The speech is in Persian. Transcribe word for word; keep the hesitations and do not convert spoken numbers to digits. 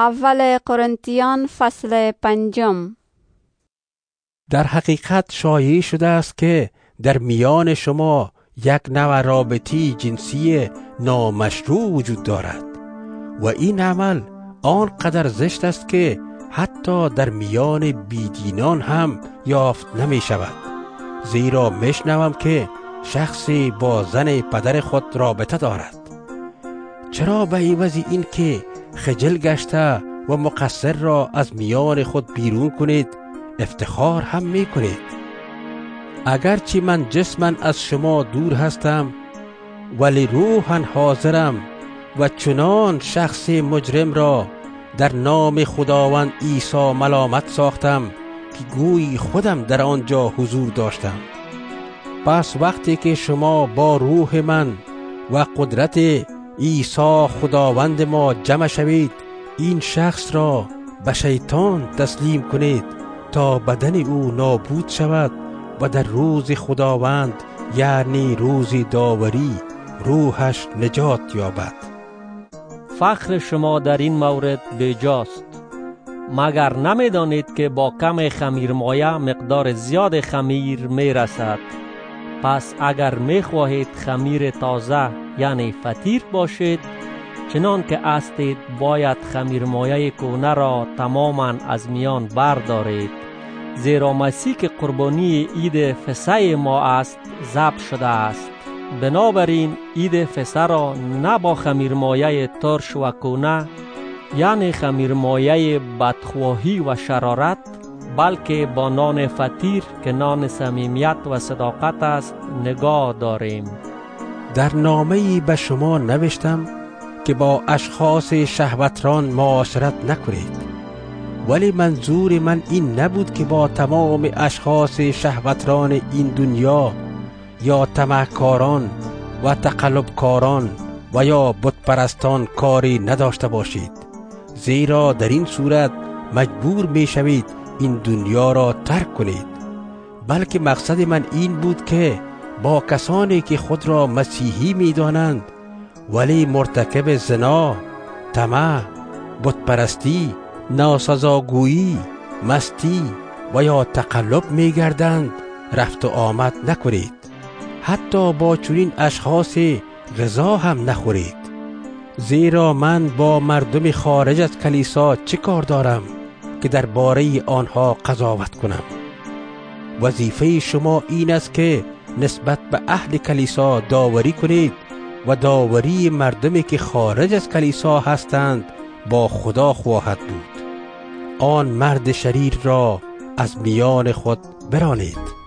اول قرنتیان فصل پنجم. در حقیقت شایع شده است که در میان شما یک نوع رابطی جنسی نامشروع وجود دارد و این عمل آنقدر زشت است که حتی در میان بیدینان هم یافت نمی شود. زیرا میشنوم که شخصی با زن پدر خود رابطه دارد. چرا به عوض این که خجل گشته و مقصر را از میان خود بیرون کنید افتخار هم می کنید؟ اگرچه من جسماً از شما دور هستم ولی روحاً حاضرم و چنان شخص مجرم را در نام خداوند عیسی ملامت ساختم که گویی خودم در آنجا حضور داشتم. پس وقتی که شما با روح من و قدرت عیسی خداوند ما جمع شوید این شخص را به شیطان تسلیم کنید تا بدن او نابود شود و در روز خداوند یعنی روز داوری روحش نجات یابد. فخر شما در این مورد بیجاست. مگر نمیدانید که با کم خمیر مایه مقدار زیاد خمیر می رسد؟ پس اگر می خواهید خمیر تازه یعنی فطیر باشید، چنان که هستید باید خمیر مایه کهنه را تماما از میان بردارید، زیرا مسیح که قربانی عید فسح ما است ذبح شده است. بنابراین عید فسح را نه با خمیر مایه ترش و کهنه یعنی خمیر مایه بدخواهی و شرارت، بلکه با نان فطیر که نان صمیمیت و صداقت است نگاه داریم. در نامه‌ای به شما نوشتم که با اشخاص شهوتران معاشرت نکنید، ولی منظور من این نبود که با تمام اشخاص شهوتران این دنیا یا طمعکاران و تقلبکاران و یا بتپرستان کاری نداشته باشید، زیرا در این صورت مجبور می شوید این دنیا را ترک کنید. بلکه مقصد من این بود که با کسانی که خود را مسیحی می دانند ولی مرتکب زنا، طمع، بتپرستی، ناسزاگویی، مستی و یا تقلب می گردند رفت و آمد نکنید. حتی با چنین اشخاص غذا هم نخورید، زیرا من با مردم خارج از کلیسا چه کار دارم که درباره آنها قضاوت کنم؟ وظیفه شما این است که نسبت به اهل کلیسا داوری کنید و داوری مردمی که خارج از کلیسا هستند با خدا خواهد بود. آن مرد شریر را از میان خود برانید.